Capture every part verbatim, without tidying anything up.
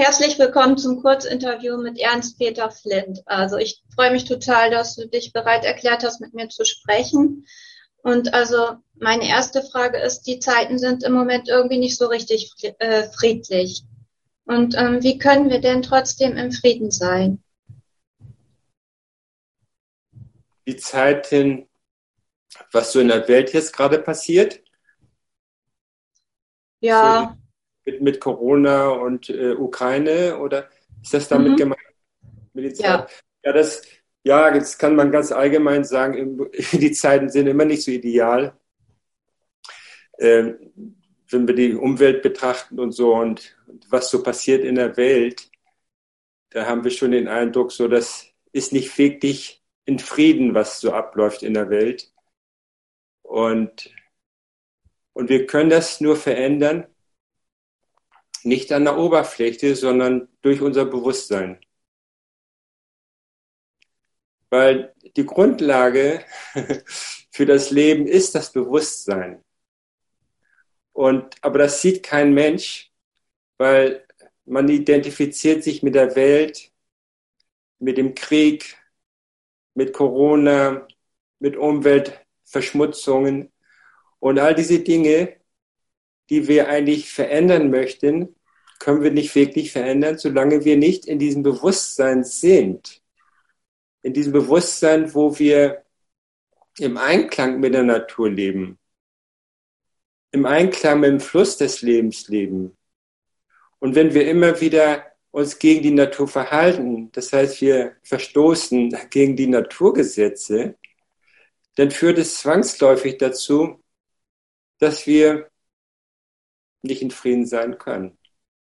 Herzlich willkommen zum Kurzinterview mit Ernst-Peter Flint. Also ich freue mich total, dass du dich bereit erklärt hast, mit mir zu sprechen. Und also meine erste Frage ist, die Zeiten sind im Moment irgendwie nicht so richtig äh, friedlich. Und ähm, wie können wir denn trotzdem im Frieden sein? Die Zeiten, was so in der Welt jetzt gerade passiert, Ja. so mit, mit Corona und äh, Ukraine, oder ist das damit Mhm. gemeint? Mit die Zeit? Ja. Ja, das, ja, jetzt kann man ganz allgemein sagen, die Zeiten sind immer nicht so ideal. Ähm, wenn wir die Umwelt betrachten und so und was so passiert in der Welt, da haben wir schon den Eindruck, so das ist nicht wirklich in Frieden, was so abläuft in der Welt. Und, und wir können das nur verändern, nicht an der Oberfläche, sondern durch unser Bewusstsein. Weil die Grundlage für das Leben ist das Bewusstsein. Und, aber das sieht kein Mensch, weil man identifiziert sich mit der Welt, mit dem Krieg, mit Corona, mit Umweltverschmutzungen und all diese Dinge, die wir eigentlich verändern möchten, können wir nicht wirklich verändern, solange wir nicht in diesem Bewusstsein sind. In diesem Bewusstsein, wo wir im Einklang mit der Natur leben, im Einklang mit dem Fluss des Lebens leben. Und wenn wir immer wieder uns gegen die Natur verhalten, das heißt, wir verstoßen gegen die Naturgesetze, dann führt es zwangsläufig dazu, dass wir nicht in Frieden sein können.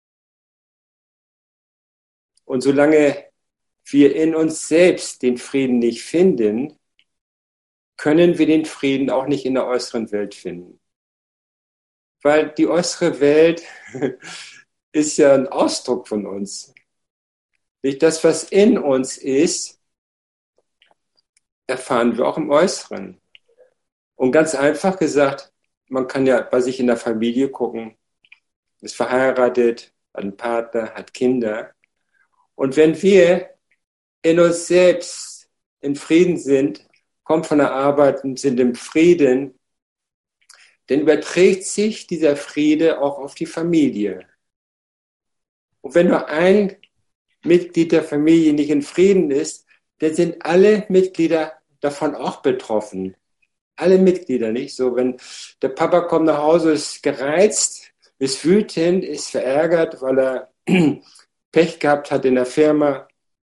Und solange wir in uns selbst den Frieden nicht finden, können wir den Frieden auch nicht in der äußeren Welt finden. Weil die äußere Welt ist ja ein Ausdruck von uns. Nicht das, was in uns ist, erfahren wir auch im Äußeren. Und ganz einfach gesagt, man kann ja bei sich in der Familie gucken, ist verheiratet, hat einen Partner, hat Kinder. Und wenn wir in uns selbst in Frieden sind, kommen von der Arbeit und sind im Frieden, dann überträgt sich dieser Friede auch auf die Familie. Und wenn nur ein Mitglied der Familie nicht in Frieden ist, dann sind alle Mitglieder davon auch betroffen. Alle Mitglieder, nicht so. Wenn der Papa kommt nach Hause, ist gereizt, ist wütend, ist verärgert, weil er Pech gehabt hat in der Firma.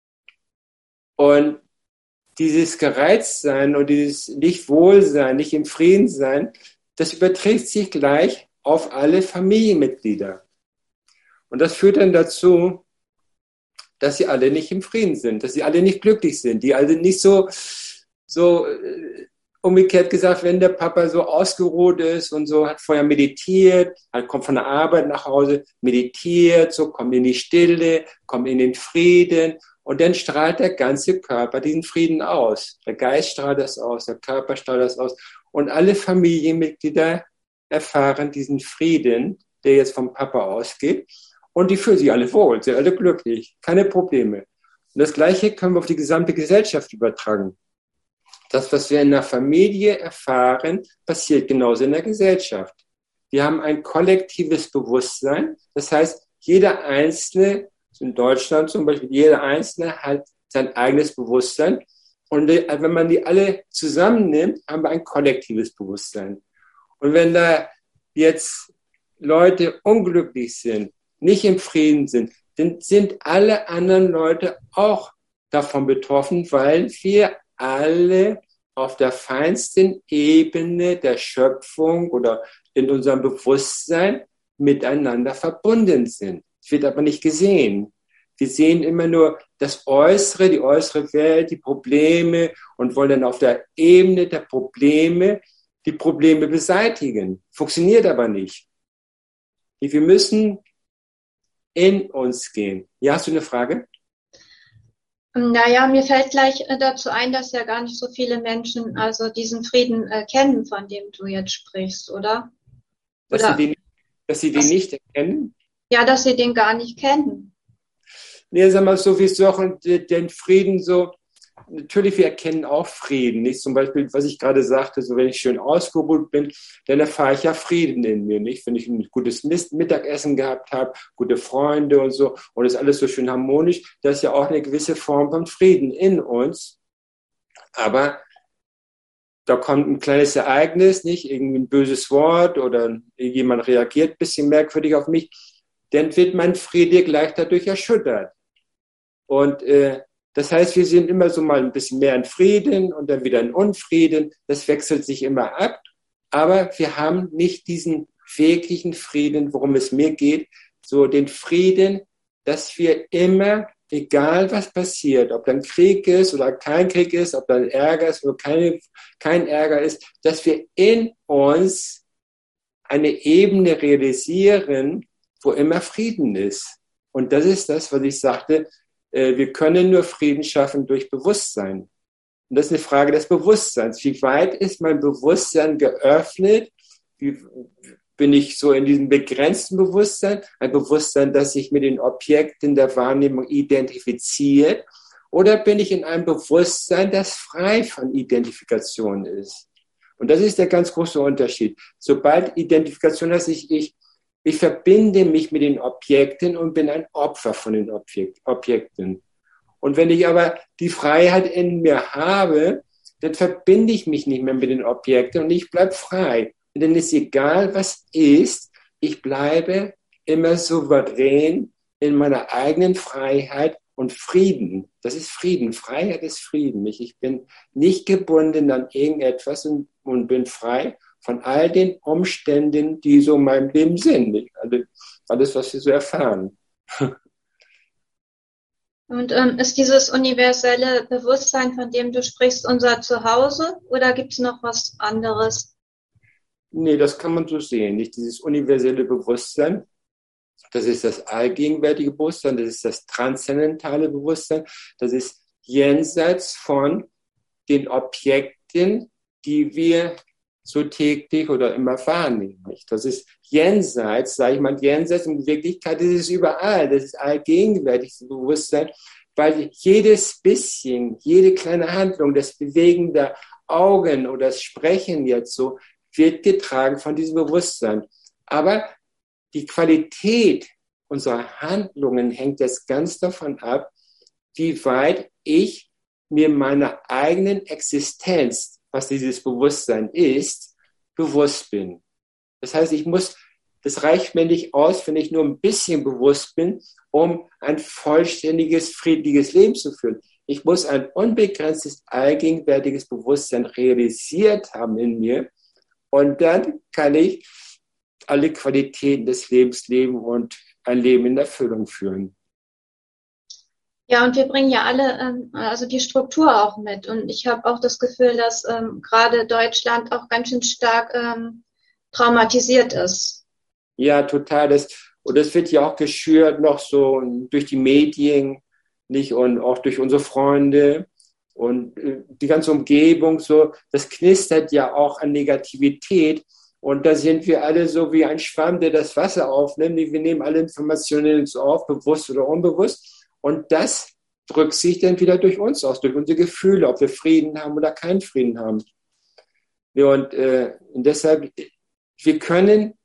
Und dieses Gereiztsein und dieses Nicht-Wohlsein, nicht im Frieden sein, das überträgt sich gleich auf alle Familienmitglieder. Und das führt dann dazu, dass sie alle nicht im Frieden sind, dass sie alle nicht glücklich sind, die alle nicht so, so umgekehrt gesagt, wenn der Papa so ausgeruht ist und so, hat vorher meditiert, halt kommt von der Arbeit nach Hause, meditiert, so kommt in die Stille, kommt in den Frieden und dann strahlt der ganze Körper diesen Frieden aus. Der Geist strahlt das aus, der Körper strahlt das aus und alle Familienmitglieder erfahren diesen Frieden, der jetzt vom Papa ausgeht. Und die fühlen sich alle wohl, sind alle glücklich, keine Probleme. Und das Gleiche können wir auf die gesamte Gesellschaft übertragen. Das, was wir in der Familie erfahren, passiert genauso in der Gesellschaft. Wir haben ein kollektives Bewusstsein. Das heißt, jeder Einzelne, in Deutschland zum Beispiel, jeder Einzelne hat sein eigenes Bewusstsein. Und wenn man die alle zusammennimmt, haben wir ein kollektives Bewusstsein. Und wenn da jetzt Leute unglücklich sind, nicht im Frieden sind, dann sind alle anderen Leute auch davon betroffen, weil wir alle auf der feinsten Ebene der Schöpfung oder in unserem Bewusstsein miteinander verbunden sind. Es wird aber nicht gesehen. Wir sehen immer nur das Äußere, die äußere Welt, die Probleme und wollen dann auf der Ebene der Probleme die Probleme beseitigen. Funktioniert aber nicht. Wir müssen in uns gehen. Ja, hast du eine Frage? Naja, mir fällt gleich dazu ein, dass ja gar nicht so viele Menschen also diesen Frieden äh, kennen, von dem du jetzt sprichst, oder? Dass sie Oder den, dass sie den dass, nicht erkennen? ja, dass sie den gar nicht kennen. Nee, sag mal so, wir suchen den Frieden so, natürlich, wir erkennen auch Frieden, nicht? Zum Beispiel, was ich gerade sagte, so wenn ich schön ausgeruht bin, dann erfahre ich ja Frieden in mir, nicht? Wenn ich ein gutes Mittagessen gehabt habe, gute Freunde und so, und es ist alles so schön harmonisch, das ist ja auch eine gewisse Form von Frieden in uns. Aber da kommt ein kleines Ereignis, nicht? Irgendwie ein böses Wort oder jemand reagiert ein bisschen merkwürdig auf mich, dann wird mein Friede gleich dadurch erschüttert. Und äh, das heißt, wir sind immer so mal ein bisschen mehr in Frieden und dann wieder in Unfrieden. Das wechselt sich immer ab. Aber wir haben nicht diesen wirklichen Frieden, worum es mir geht. So den Frieden, dass wir immer, egal was passiert, ob dann Krieg ist oder kein Krieg ist, ob dann Ärger ist oder keine, kein Ärger ist, dass wir in uns eine Ebene realisieren, wo immer Frieden ist. Und das ist das, was ich sagte, wir können nur Frieden schaffen durch Bewusstsein. Und das ist eine Frage des Bewusstseins. Wie weit ist mein Bewusstsein geöffnet? Wie bin ich so in diesem begrenzten Bewusstsein? Ein Bewusstsein, das sich mit den Objekten der Wahrnehmung identifiziert? Oder bin ich in einem Bewusstsein, das frei von Identifikation ist? Und das ist der ganz große Unterschied. Sobald Identifikation heißt, ich, ich Ich verbinde mich mit den Objekten und bin ein Opfer von den Objekt, Objekten. Und wenn ich aber die Freiheit in mir habe, dann verbinde ich mich nicht mehr mit den Objekten und ich bleibe frei. Und dann ist egal, was ist, ich bleibe immer souverän in meiner eigenen Freiheit und Frieden. Das ist Frieden. Freiheit ist Frieden. Ich bin nicht gebunden an irgendetwas und, und bin frei von all den Umständen, die so in meinem Leben sind. Also alles, was wir so erfahren. Und ähm, ist dieses universelle Bewusstsein, von dem du sprichst, unser Zuhause oder gibt es noch was anderes? Nee, das kann man so sehen. Nicht dieses universelle Bewusstsein. Das ist das allgegenwärtige Bewusstsein, das ist das transzendentale Bewusstsein. Das ist jenseits von den Objekten, die wir so täglich oder immer wahrnehmen. Das ist jenseits, sage ich mal, jenseits, in Wirklichkeit ist es überall, das ist allgegenwärtiges Bewusstsein, weil jedes bisschen, jede kleine Handlung, das Bewegen der Augen oder das Sprechen jetzt so, wird getragen von diesem Bewusstsein. Aber die Qualität unserer Handlungen hängt jetzt ganz davon ab, wie weit ich mir meiner eigenen Existenz, was dieses Bewusstsein ist, bewusst bin. Das heißt, ich muss, das reicht mir nicht aus, wenn ich nur ein bisschen bewusst bin, um ein vollständiges, friedliches Leben zu führen. Ich muss ein unbegrenztes, allgegenwärtiges Bewusstsein realisiert haben in mir und dann kann ich alle Qualitäten des Lebens leben und ein Leben in Erfüllung führen. Ja, und wir bringen ja alle, ähm, also die Struktur auch mit. Und ich habe auch das Gefühl, dass ähm, gerade Deutschland auch ganz schön stark ähm, traumatisiert ist. Ja, total. Das, und das wird ja auch geschürt noch so durch die Medien, nicht, und auch durch unsere Freunde und äh, die ganze Umgebung so. Das knistert ja auch an Negativität. Und da sind wir alle so wie ein Schwamm, der das Wasser aufnimmt. Wir nehmen alle Informationen in uns auf, bewusst oder unbewusst. Und das drückt sich dann wieder durch uns aus, durch unsere Gefühle, ob wir Frieden haben oder keinen Frieden haben. Ja, und, äh, und deshalb, wir können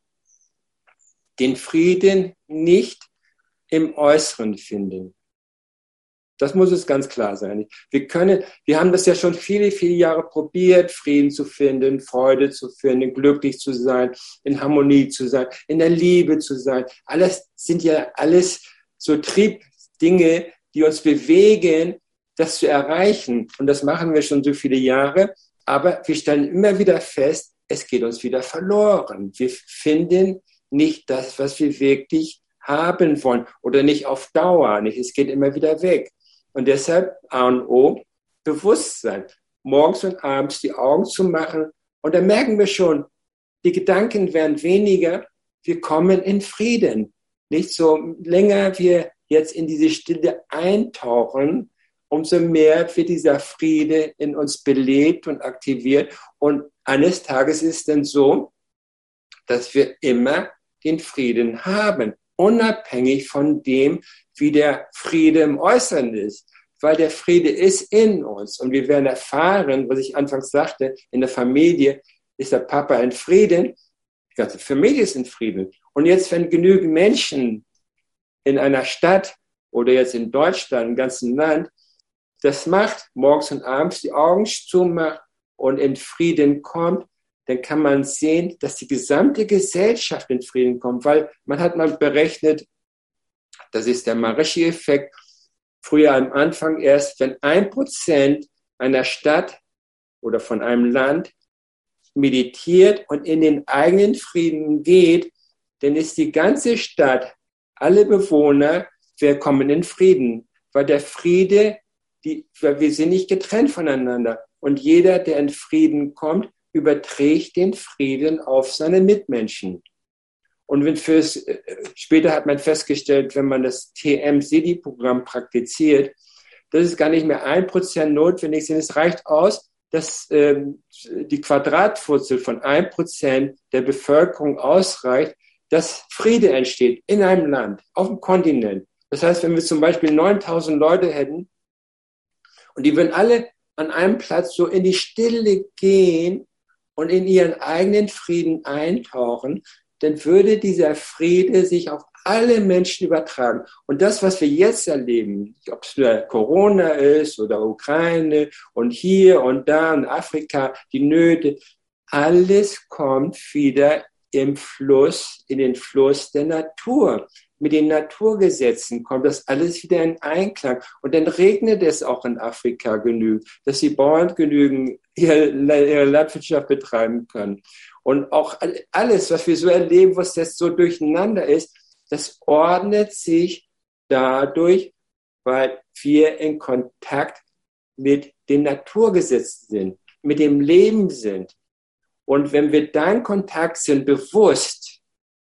den Frieden nicht im Äußeren finden. Das muss es ganz klar sein. Wir können, wir haben das ja schon viele, viele Jahre probiert, Frieden zu finden, Freude zu finden, glücklich zu sein, in Harmonie zu sein, in der Liebe zu sein. Alles sind ja alles so Triebdinge, die uns bewegen, das zu erreichen. Und das machen wir schon so viele Jahre. Aber wir stellen immer wieder fest, es geht uns wieder verloren. Wir finden nicht das, was wir wirklich haben wollen oder nicht auf Dauer. Nicht. Es geht immer wieder weg. Und deshalb A und O, Bewusstsein. Morgens und abends die Augen zu machen. Und dann merken wir schon, die Gedanken werden weniger. Wir kommen in Frieden. Nicht so länger wir jetzt in diese Stille eintauchen, umso mehr wird dieser Friede in uns belebt und aktiviert. Und eines Tages ist es dann so, dass wir immer den Frieden haben, unabhängig von dem, wie der Friede im Äußeren ist. Weil der Friede ist in uns. Und wir werden erfahren, was ich anfangs sagte, in der Familie ist der Papa in Frieden, die ganze Familie ist in Frieden. Und jetzt, wenn genügend Menschen in einer Stadt oder jetzt in Deutschland, im ganzen Land, das macht, morgens und abends die Augen zumacht und in Frieden kommt, dann kann man sehen, dass die gesamte Gesellschaft in Frieden kommt, weil man hat mal berechnet, das ist der Maharishi-Effekt, früher am Anfang erst, wenn ein Prozent einer Stadt oder von einem Land meditiert und in den eigenen Frieden geht, dann ist die ganze Stadt, alle Bewohner, wir kommen in Frieden, weil der Friede, die, weil wir sind nicht getrennt voneinander. Und jeder, der in Frieden kommt, überträgt den Frieden auf seine Mitmenschen. Und wenn fürs, später hat man festgestellt, wenn man das T M-S I D I-Programm praktiziert, dass es gar nicht mehr ein Prozent notwendig ist. Es reicht aus, dass ähm, die Quadratwurzel von ein Prozent der Bevölkerung ausreicht, dass Friede entsteht in einem Land, auf dem Kontinent. Das heißt, wenn wir zum Beispiel neuntausend Leute hätten und die würden alle an einem Platz so in die Stille gehen und in ihren eigenen Frieden eintauchen, dann würde dieser Friede sich auf alle Menschen übertragen. Und das, was wir jetzt erleben, ob es Corona ist oder Ukraine und hier und da in Afrika, die Nöte, alles kommt wieder im Fluss, in den Fluss der Natur. Mit den Naturgesetzen kommt das alles wieder in Einklang. Und dann regnet es auch in Afrika genügend, dass die Bauern genügend ihre, ihre Landwirtschaft betreiben können. Und auch alles, was wir so erleben, was jetzt so durcheinander ist, das ordnet sich dadurch, weil wir in Kontakt mit den Naturgesetzen sind, mit dem Leben sind. Und wenn wir da in Kontakt sind, bewusst,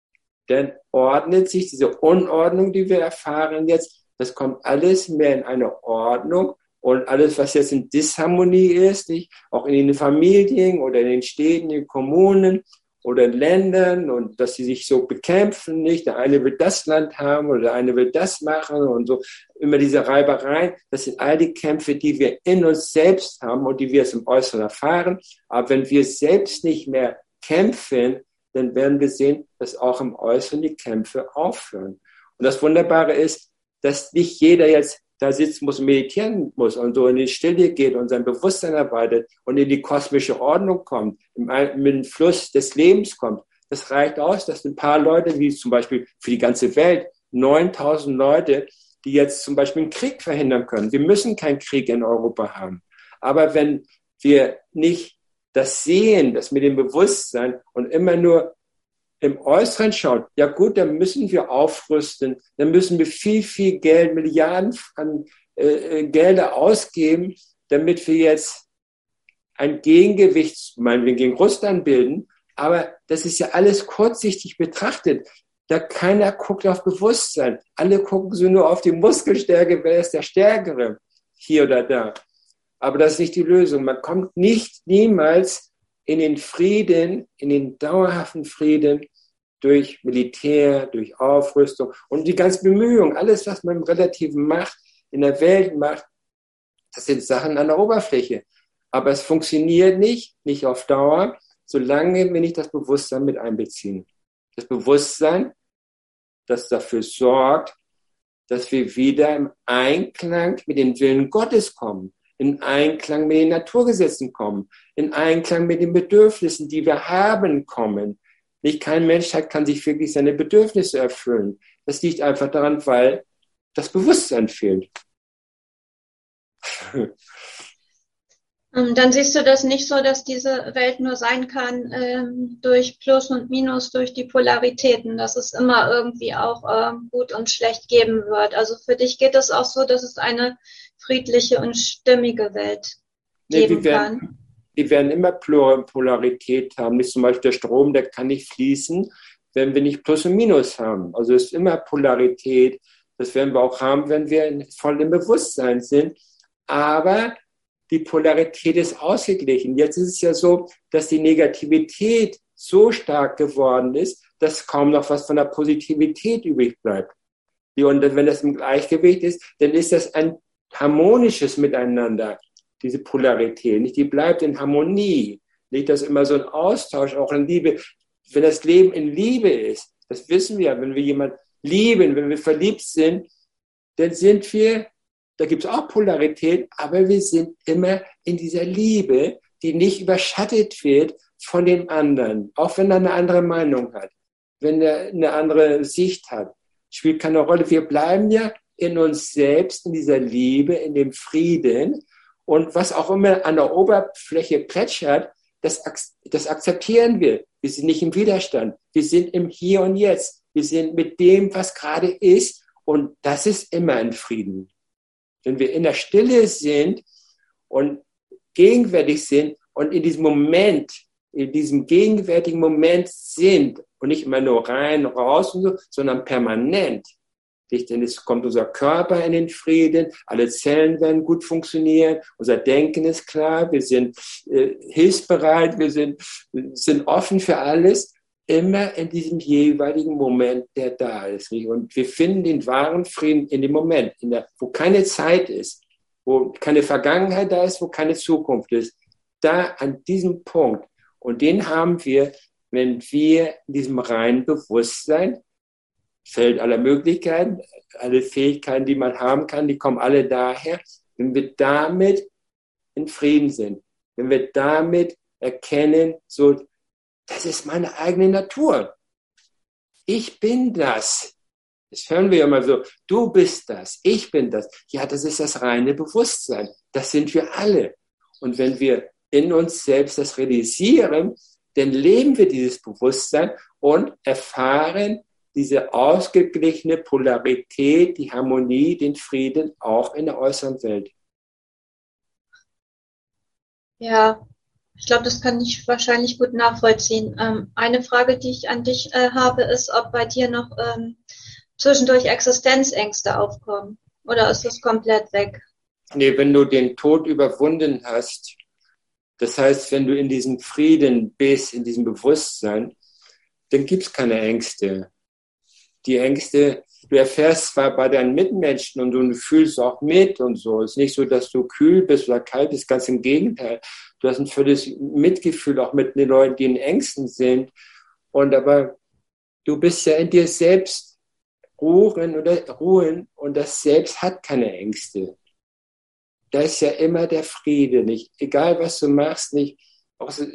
dann ordnet sich diese Unordnung, die wir erfahren jetzt, das kommt alles mehr in eine Ordnung. Und alles, was jetzt in Disharmonie ist, nicht, auch in den Familien oder in den Städten, in den Kommunen oder in Ländern und dass sie sich so bekämpfen, nicht, der eine will das Land haben oder der eine will das machen und so, immer diese Reibereien, das sind all die Kämpfe, die wir in uns selbst haben und die wir jetzt im Äußeren erfahren. Aber wenn wir selbst nicht mehr kämpfen, dann werden wir sehen, dass auch im Äußeren die Kämpfe aufhören. Und das Wunderbare ist, dass nicht jeder jetzt da sitzen muss, meditieren muss und so in die Stille geht und sein Bewusstsein erweitert und in die kosmische Ordnung kommt, in den Fluss des Lebens kommt. Das reicht aus, dass ein paar Leute, wie zum Beispiel für die ganze Welt, neuntausend Leute, die jetzt zum Beispiel einen Krieg verhindern können. Wir müssen keinen Krieg in Europa haben. Aber wenn wir nicht das sehen, das mit dem Bewusstsein und immer nur im Äußeren schauen, ja gut, dann müssen wir aufrüsten, dann müssen wir viel, viel Geld, Milliarden an äh, Gelder ausgeben, damit wir jetzt ein Gegengewicht, meinetwegen gegen Russland bilden. Aber das ist ja alles kurzsichtig betrachtet. Da keiner guckt auf Bewusstsein. Alle gucken so nur auf die Muskelstärke, wer ist der Stärkere, hier oder da. Aber das ist nicht die Lösung. Man kommt nicht niemals in den Frieden, in den dauerhaften Frieden durch Militär, durch Aufrüstung und die ganzen Bemühungen, alles, was man im relativen Macht in der Welt macht, das sind Sachen an der Oberfläche. Aber es funktioniert nicht, nicht auf Dauer, solange wir nicht das Bewusstsein mit einbeziehen. Das Bewusstsein, das dafür sorgt, dass wir wieder im Einklang mit dem Willen Gottes kommen, in Einklang mit den Naturgesetzen kommen, in Einklang mit den Bedürfnissen, die wir haben, kommen. Nicht kein Mensch hat, kann sich wirklich seine Bedürfnisse erfüllen. Das liegt einfach daran, weil das Bewusstsein fehlt. Dann siehst du das nicht so, dass diese Welt nur sein kann ähm, durch Plus und Minus, durch die Polaritäten, dass es immer irgendwie auch ähm, gut und schlecht geben wird. Also für dich geht es auch so, dass es eine friedliche und stimmige Welt geben nee, wir werden, kann. Wir werden immer Polarität haben. Nicht zum Beispiel der Strom, der kann nicht fließen, wenn wir nicht Plus und Minus haben. Also es ist immer Polarität. Das werden wir auch haben, wenn wir voll im Bewusstsein sind. Aber die Polarität ist ausgeglichen. Jetzt ist es ja so, dass die Negativität so stark geworden ist, dass kaum noch was von der Positivität übrig bleibt. Die, und wenn das im Gleichgewicht ist, dann ist das ein harmonisches Miteinander, diese Polarität. Nicht, die bleibt in Harmonie. Nicht, dass immer so ein Austausch auch in Liebe, wenn das Leben in Liebe ist, das wissen wir, wenn wir jemanden lieben, wenn wir verliebt sind, dann sind wir, da gibt es auch Polarität, aber wir sind immer in dieser Liebe, die nicht überschattet wird von dem anderen, auch wenn er eine andere Meinung hat, wenn er eine andere Sicht hat, spielt keine Rolle. Wir bleiben ja in uns selbst, in dieser Liebe, in dem Frieden, und was auch immer an der Oberfläche plätschert, das, das akzeptieren wir. Wir sind nicht im Widerstand. Wir sind im Hier und Jetzt. Wir sind mit dem, was gerade ist, und das ist immer ein Frieden. Wenn wir in der Stille sind und gegenwärtig sind und in diesem Moment, in diesem gegenwärtigen Moment sind und nicht immer nur rein, raus und so, sondern permanent. Denn es kommt unser Körper in den Frieden, alle Zellen werden gut funktionieren, unser Denken ist klar, wir sind äh, hilfsbereit, wir sind, sind offen für alles, immer in diesem jeweiligen Moment, der da ist. Und wir finden den wahren Frieden in dem Moment, in der, wo keine Zeit ist, wo keine Vergangenheit da ist, wo keine Zukunft ist. Da an diesem Punkt. Und den haben wir, wenn wir in diesem reinen Bewusstsein, Feld aller Möglichkeiten, alle Fähigkeiten, die man haben kann, die kommen alle daher, wenn wir damit in Frieden sind, wenn wir damit erkennen, so, das ist meine eigene Natur. Ich bin das. Das hören wir ja immer so, du bist das, ich bin das. Ja, das ist das reine Bewusstsein. Das sind wir alle. Und wenn wir in uns selbst das realisieren, dann leben wir dieses Bewusstsein und erfahren diese ausgeglichene Polarität, die Harmonie, den Frieden auch in der äußeren Welt. Ja, ich glaube, das kann ich wahrscheinlich gut nachvollziehen. Ähm, eine Frage, die ich an dich äh, habe, ist, ob bei dir noch ähm, zwischendurch Existenzängste aufkommen. Oder ist das komplett weg? Nee, wenn du den Tod überwunden hast, das heißt, wenn du in diesem Frieden bist, in diesem Bewusstsein, dann gibt es keine Ängste. Die Ängste, du erfährst zwar bei deinen Mitmenschen und du fühlst auch mit und so. Es ist nicht so, dass du kühl bist oder kalt bist, ganz im Gegenteil. Du hast ein völliges Mitgefühl auch mit den Leuten, die in Ängsten sind. Und aber du bist ja in dir selbst ruhen oder ruhen, und das Selbst hat keine Ängste. Da ist ja immer der Friede, nicht? Egal was du machst, nicht? Auch so,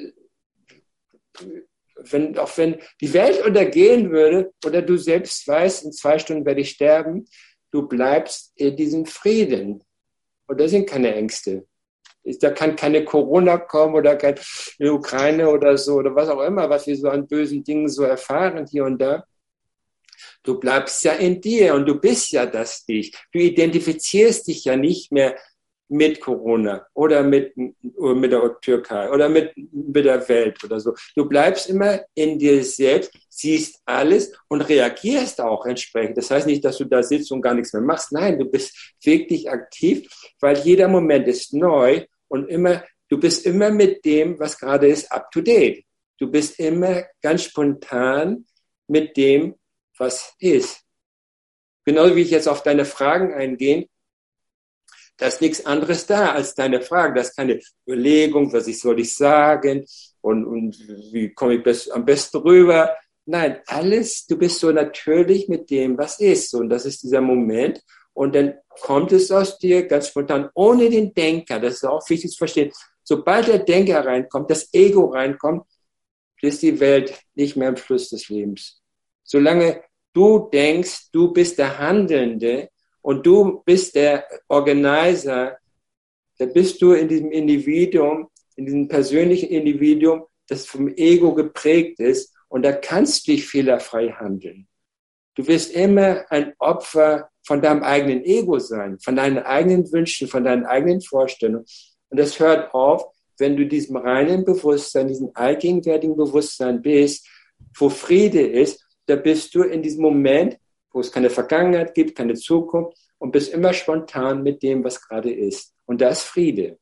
Wenn, auch wenn die Welt untergehen würde oder du selbst weißt, in zwei Stunden werde ich sterben, du bleibst in diesem Frieden. Und da sind keine Ängste. Da kann keine Corona kommen oder keine Ukraine oder so oder was auch immer, was wir so an bösen Dingen so erfahren hier und da. Du bleibst ja in dir und du bist ja das Dich. Du identifizierst dich ja nicht mehr mit Corona oder mit, mit der Türkei oder mit, mit der Welt oder so. Du bleibst immer in dir selbst, siehst alles und reagierst auch entsprechend. Das heißt nicht, dass du da sitzt und gar nichts mehr machst. Nein, du bist wirklich aktiv, weil jeder Moment ist neu und immer, du bist immer mit dem, was gerade ist, up to date. Du bist immer ganz spontan mit dem, was ist. Genauso wie ich jetzt auf deine Fragen eingehe, da ist nichts anderes da als deine Frage. Das ist keine Überlegung, was ich soll ich sagen und, und wie komme ich best, am besten rüber. Nein, alles, du bist so natürlich mit dem, was ist. Und das ist dieser Moment. Und dann kommt es aus dir ganz spontan, ohne den Denker. Das ist auch wichtig zu verstehen. Sobald der Denker reinkommt, das Ego reinkommt, ist die Welt nicht mehr im Fluss des Lebens. Solange du denkst, du bist der Handelnde, und du bist der Organizer, da bist du in diesem Individuum, in diesem persönlichen Individuum, das vom Ego geprägt ist, und da kannst du dich fehlerfrei handeln. Du wirst immer ein Opfer von deinem eigenen Ego sein, von deinen eigenen Wünschen, von deinen eigenen Vorstellungen. Und das hört auf, wenn du diesem reinen Bewusstsein, diesem allgegenwärtigen Bewusstsein bist, wo Friede ist, da bist du in diesem Moment, wo es keine Vergangenheit gibt, keine Zukunft, und bist immer spontan mit dem, was gerade ist. Und da ist Friede.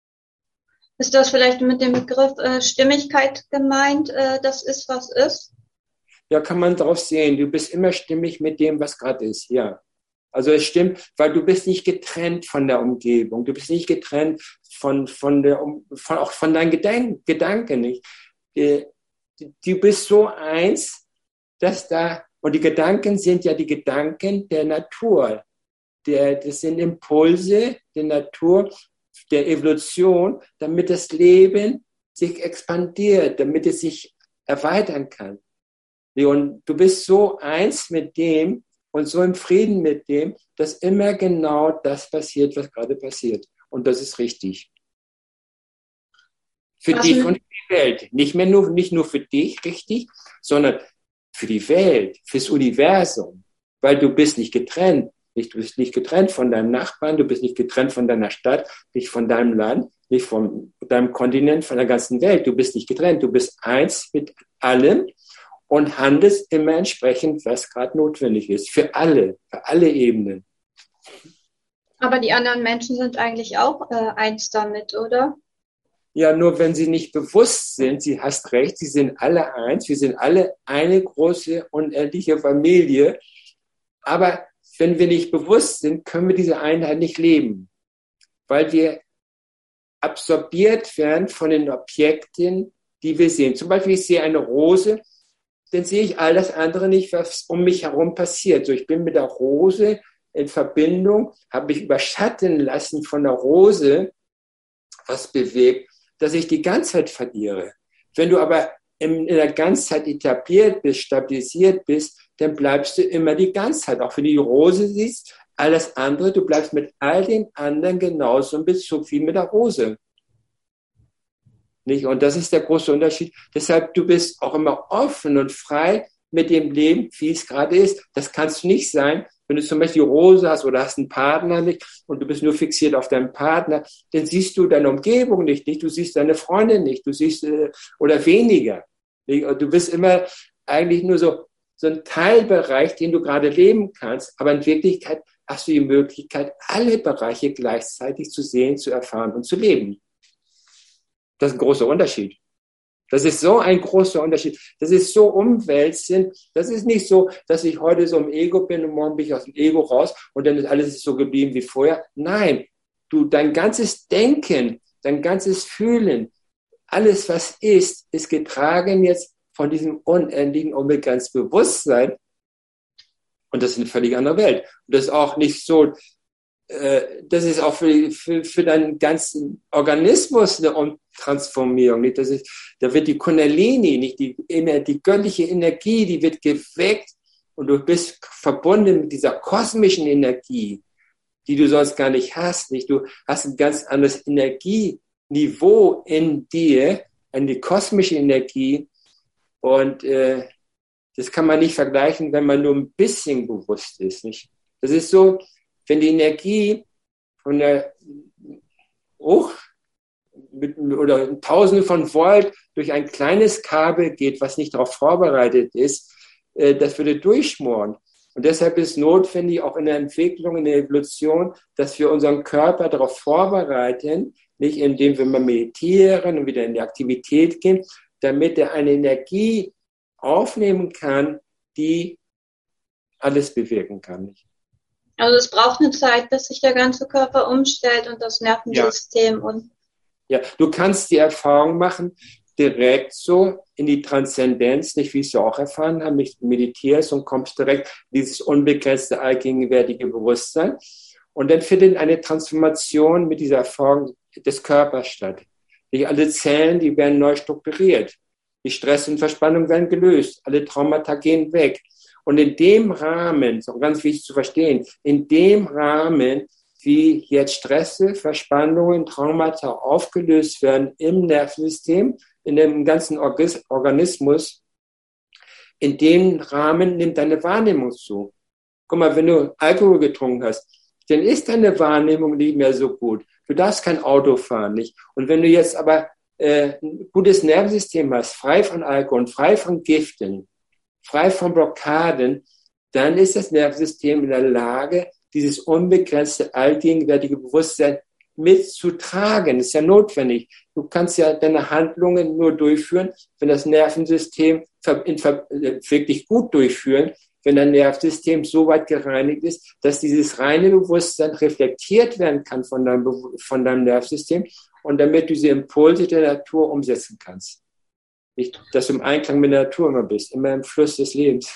Ist das vielleicht mit dem Begriff äh, Stimmigkeit gemeint, äh, das ist, was ist? Ja, kann man darauf sehen. Du bist immer stimmig mit dem, was gerade ist. Ja. Also es stimmt, weil du bist nicht getrennt von der Umgebung. Du bist nicht getrennt von, von der, von, auch von deinen Gedanken, Gedanken nicht. Du bist so eins, dass da, und die Gedanken sind ja die Gedanken der Natur. Der, das sind Impulse der Natur, der Evolution, damit das Leben sich expandiert, damit es sich erweitern kann. Und du bist so eins mit dem und so im Frieden mit dem, dass immer genau das passiert, was gerade passiert. Und das ist richtig. Für was dich und für die Welt. Nicht mehr nur, nicht nur für dich richtig, sondern für die Welt, fürs Universum. Weil du bist nicht getrennt. Du bist nicht getrennt von deinem Nachbarn, du bist nicht getrennt von deiner Stadt, nicht von deinem Land, nicht von deinem Kontinent, von der ganzen Welt. Du bist nicht getrennt. Du bist eins mit allem und handelst immer entsprechend, was gerade notwendig ist. Für alle, für alle Ebenen. Aber die anderen Menschen sind eigentlich auch äh, eins damit, oder? Ja, nur wenn sie nicht bewusst sind, sie hast recht, sie sind alle eins, wir sind alle eine große, unendliche Familie. Aber wenn wir nicht bewusst sind, können wir diese Einheit nicht leben, weil wir absorbiert werden von den Objekten, die wir sehen. Zum Beispiel, ich sehe eine Rose, dann sehe ich all das andere nicht, was um mich herum passiert. So, ich bin mit der Rose in Verbindung, habe mich überschatten lassen von der Rose, was bewegt, dass ich die Ganzheit verliere. Wenn du aber in, in der Ganzheit etabliert bist, stabilisiert bist, dann bleibst du immer die Ganzheit. Auch wenn du die Rose siehst, alles andere, du bleibst mit all den anderen genauso in Bezug wie mit der Rose. Nicht? Und das ist der große Unterschied. Deshalb, du bist auch immer offen und frei mit dem Leben, wie es gerade ist. Das kannst du nicht sein, wenn du zum Beispiel die Rose hast oder hast einen Partner nicht und du bist nur fixiert auf deinen Partner, dann siehst du deine Umgebung nicht, nicht? Du siehst deine Freunde nicht, du siehst äh, oder weniger. Nicht? Und du bist immer eigentlich nur so, so ein Teilbereich, den du gerade leben kannst, aber in Wirklichkeit hast du die Möglichkeit, alle Bereiche gleichzeitig zu sehen, zu erfahren und zu leben. Das ist ein großer Unterschied. Das ist so ein großer Unterschied. Das ist so umwälzend. Das ist nicht so, dass ich heute so im Ego bin und morgen bin ich aus dem Ego raus und dann ist alles so geblieben wie vorher. Nein, du, dein ganzes Denken, dein ganzes Fühlen, alles was ist, ist getragen jetzt von diesem unendlichen, unbegrenzten Bewusstsein. Und das ist eine völlig andere Welt. Und das ist auch nicht so, äh, das ist auch für, für, für deinen ganzen Organismus eine Transformierung. Nicht? Das ist, da wird die Kundalini, nicht die, die göttliche Energie, die wird geweckt und du bist verbunden mit dieser kosmischen Energie, die du sonst gar nicht hast. Nicht? Du hast ein ganz anderes Energieniveau in dir, eine kosmische Energie. Und äh, das kann man nicht vergleichen, wenn man nur ein bisschen bewusst ist. Nicht? Das ist so, wenn die Energie von der hoch mit, oder Tausende von Volt durch ein kleines Kabel geht, was nicht darauf vorbereitet ist, äh, das würde durchschmoren. Und deshalb ist notwendig, auch in der Entwicklung, in der Evolution, dass wir unseren Körper darauf vorbereiten, nicht indem wir mal meditieren und wieder in die Aktivität gehen, damit er eine Energie aufnehmen kann, die alles bewirken kann. Also es braucht eine Zeit, bis sich der ganze Körper umstellt und das Nervensystem. Ja. Und ja, du kannst die Erfahrung machen, direkt so in die Transzendenz, nicht wie es wir auch erfahren haben, nicht meditierst und kommst direkt in dieses unbegrenzte, allgegenwärtige Bewusstsein. Und dann findet eine Transformation mit dieser Erfahrung des Körpers statt. Nicht alle Zellen, die werden neu strukturiert. Die Stress und Verspannung werden gelöst. Alle Traumata gehen weg. Und in dem Rahmen, so ganz wichtig zu verstehen, in dem Rahmen, wie jetzt Stresse, Verspannungen, Traumata aufgelöst werden im Nervensystem, in dem ganzen Organismus, in dem Rahmen nimmt deine Wahrnehmung zu. Guck mal, wenn du Alkohol getrunken hast, dann ist deine Wahrnehmung nicht mehr so gut. Du darfst kein Auto fahren, nicht? Und wenn du jetzt aber äh, ein gutes Nervensystem hast, frei von Alkohol, frei von Giften, frei von Blockaden, dann ist das Nervensystem in der Lage, dieses unbegrenzte, allgegenwärtige Bewusstsein mitzutragen. Das ist ja notwendig. Du kannst ja deine Handlungen nur durchführen, wenn das Nervensystem wirklich gut durchführen, wenn dein Nervensystem so weit gereinigt ist, dass dieses reine Bewusstsein reflektiert werden kann von deinem, von deinem Nervensystem und damit du diese Impulse der Natur umsetzen kannst. Nicht, dass du im Einklang mit der Natur immer bist, immer im Fluss des Lebens.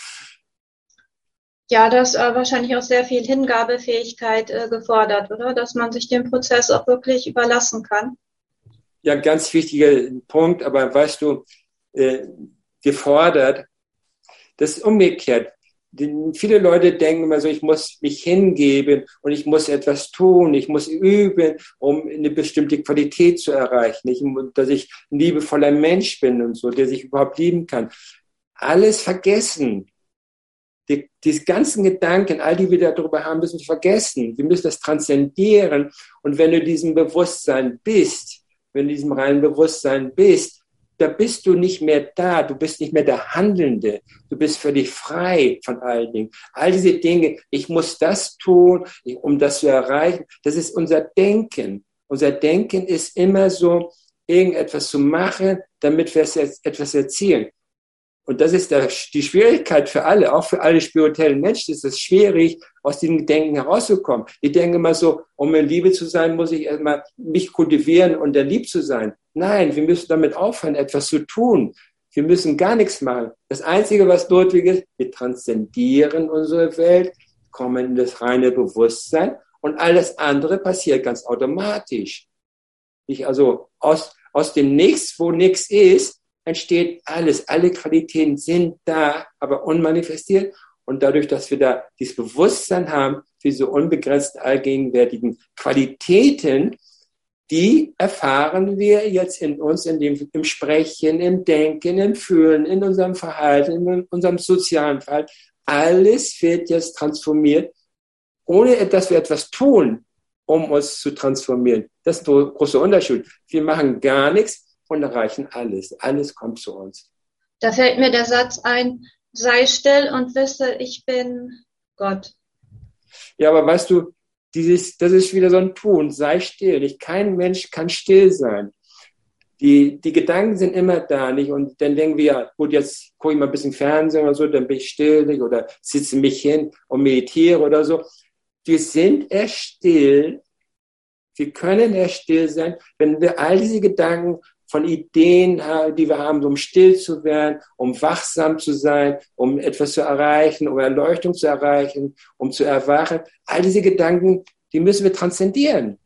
Ja, das äh, wahrscheinlich auch sehr viel Hingabefähigkeit äh, gefordert, oder? Dass man sich dem Prozess auch wirklich überlassen kann. Ja, ganz wichtiger Punkt, aber weißt du, äh, gefordert, das ist umgekehrt. Die, viele Leute denken immer so, ich muss mich hingeben und ich muss etwas tun, ich muss üben, um eine bestimmte Qualität zu erreichen, ich, dass ich ein liebevoller Mensch bin und so, der sich überhaupt lieben kann. Alles vergessen. Die, diese ganzen Gedanken, all die wir darüber haben, müssen wir vergessen. Wir müssen das transzendieren. Und wenn du diesem Bewusstsein bist, wenn du diesem reinen Bewusstsein bist, da bist du nicht mehr da, du bist nicht mehr der Handelnde, du bist völlig frei von all Dingen. All diese Dinge, ich muss das tun, um das zu erreichen, das ist unser Denken. Unser Denken ist immer so, irgendetwas zu machen, damit wir etwas erzielen. Und das ist die Schwierigkeit für alle, auch für alle spirituellen Menschen ist es schwierig, aus diesem Denken herauszukommen. Die denken immer so, um in Liebe zu sein, muss ich erstmal mich kultivieren und der lieb zu sein. Nein, wir müssen damit aufhören, etwas zu tun. Wir müssen gar nichts machen. Das Einzige, was notwendig ist, wir transzendieren unsere Welt, kommen in das reine Bewusstsein und alles andere passiert ganz automatisch. Ich also aus, aus dem Nichts, wo nichts ist, entsteht alles. Alle Qualitäten sind da, aber unmanifestiert. Und dadurch, dass wir da dieses Bewusstsein haben für diese unbegrenzten, allgegenwärtigen Qualitäten, die erfahren wir jetzt in uns, in dem, im Sprechen, im Denken, im Fühlen, in unserem Verhalten, in unserem sozialen Verhalten. Alles wird jetzt transformiert, ohne dass wir etwas tun, um uns zu transformieren. Das ist ein großer Unterschied. Wir machen gar nichts und erreichen alles. Alles kommt zu uns. Da fällt mir der Satz ein, sei still und wisse, ich bin Gott. Ja, aber weißt du, dieses, das ist wieder so ein Tun, sei still. Nicht, kein Mensch kann still sein. Die, die Gedanken sind immer da, nicht? Und dann denken wir, ja, gut, jetzt gucke ich mal ein bisschen Fernsehen oder so, dann bin ich still, nicht? Oder sitze mich hin und meditiere oder so. Wir sind erst still, wir können erst still sein, wenn wir all diese Gedanken von Ideen, die wir haben, um still zu werden, um wachsam zu sein, um etwas zu erreichen, um Erleuchtung zu erreichen, um zu erwachen. All diese Gedanken, die müssen wir transzendieren.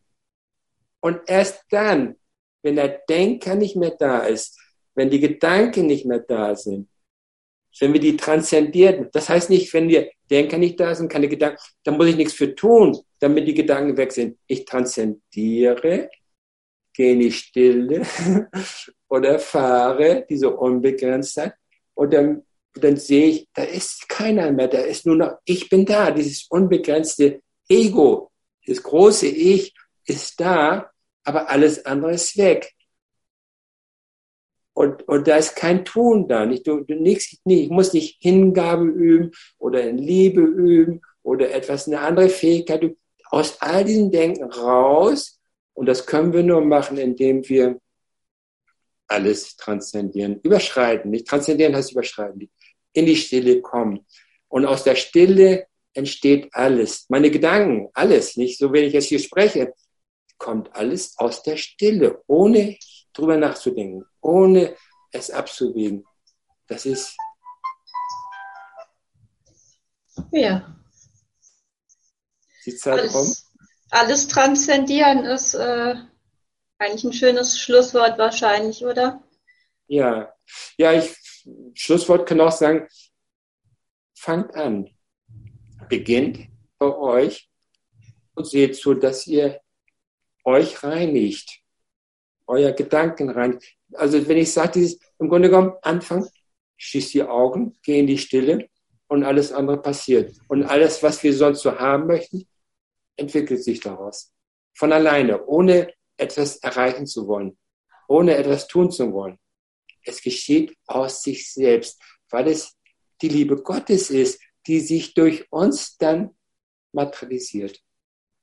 Und erst dann, wenn der Denker nicht mehr da ist, wenn die Gedanken nicht mehr da sind, wenn wir die transzendieren, das heißt nicht, wenn die Denker nicht da sind, keine Gedanken, dann muss ich nichts für tun, damit die Gedanken weg sind. Ich transzendiere, gehe in die Stille und erfahre diese Unbegrenztheit und dann, dann sehe ich, da ist keiner mehr, da ist nur noch, ich bin da, dieses unbegrenzte Ego, das große Ich ist da, aber alles andere ist weg. Und, und da ist kein Tun da, nicht, du, du nix, nicht, ich muss nicht Hingabe üben oder in Liebe üben oder etwas, eine andere Fähigkeit üben. Aus all diesem Denken raus. Und das können wir nur machen, indem wir alles transzendieren, überschreiten. Nicht transzendieren heißt überschreiten. In die Stille kommen. Und aus der Stille entsteht alles. Meine Gedanken, alles, nicht so, wenn ich jetzt hier spreche, kommt alles aus der Stille, ohne drüber nachzudenken, ohne es abzuwägen. Das ist... Ja. Die Zeit alles, rum. Alles transzendieren ist äh, eigentlich ein schönes Schlusswort wahrscheinlich, oder? Ja, ja, ich Schlusswort kann auch sagen, fangt an, beginnt bei euch und seht zu, dass ihr euch reinigt, euer Gedanken reinigt. Also wenn ich sage, dieses im Grunde genommen Anfang, schließt die Augen, geh in die Stille und alles andere passiert. Und alles, was wir sonst so haben möchten, entwickelt sich daraus. Von alleine, ohne etwas erreichen zu wollen, ohne etwas tun zu wollen. Es geschieht aus sich selbst, weil es die Liebe Gottes ist, die sich durch uns dann materialisiert.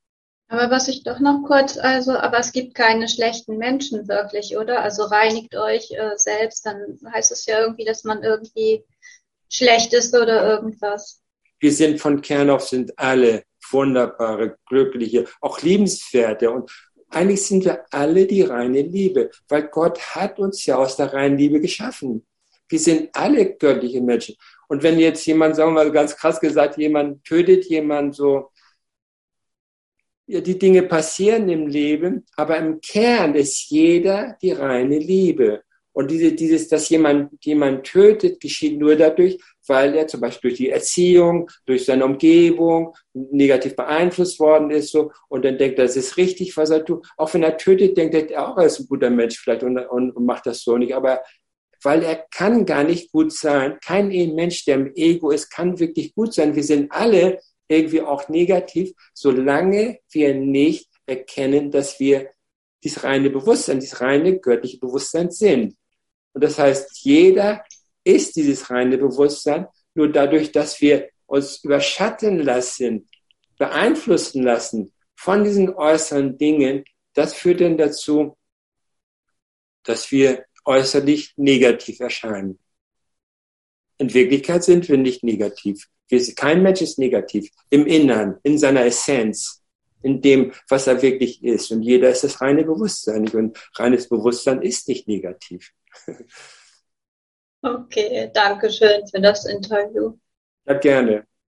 Aber was ich doch noch kurz, also, aber es gibt keine schlechten Menschen wirklich, oder? Also reinigt euch äh, selbst, dann heißt es ja irgendwie, dass man irgendwie schlecht ist oder irgendwas. Wir sind von Kern auf sind alle wunderbare, glückliche, auch liebenswerte. Und eigentlich sind wir alle die reine Liebe, weil Gott hat uns ja aus der reinen Liebe geschaffen. Wir sind alle göttliche Menschen. Und wenn jetzt jemand, sagen wir mal ganz krass gesagt, jemand tötet jemand so, ja, die Dinge passieren im Leben, aber im Kern ist jeder die reine Liebe. Und diese, dieses, dass jemand jemand tötet, geschieht nur dadurch, weil er zum Beispiel durch die Erziehung, durch seine Umgebung negativ beeinflusst worden ist. So, und dann denkt er, das ist richtig, was er tut. Auch wenn er tötet, denkt er auch, er ist ein guter Mensch vielleicht und, und, und macht das so nicht. Aber weil er kann gar nicht gut sein. Kein Mensch, der im Ego ist, kann wirklich gut sein. Wir sind alle irgendwie auch negativ, solange wir nicht erkennen, dass wir dieses reine Bewusstsein, dieses reine göttliche Bewusstsein sind. Und das heißt, jeder ist dieses reine Bewusstsein, nur dadurch, dass wir uns überschatten lassen, beeinflussen lassen von diesen äußeren Dingen, das führt dann dazu, dass wir äußerlich negativ erscheinen. In Wirklichkeit sind wir nicht negativ. Wir, kein Mensch ist negativ. Im Innern, in seiner Essenz, in dem, was er wirklich ist. Und jeder ist das reine Bewusstsein. Und reines Bewusstsein ist nicht negativ. Okay, danke schön für das Interview. Ja, gerne.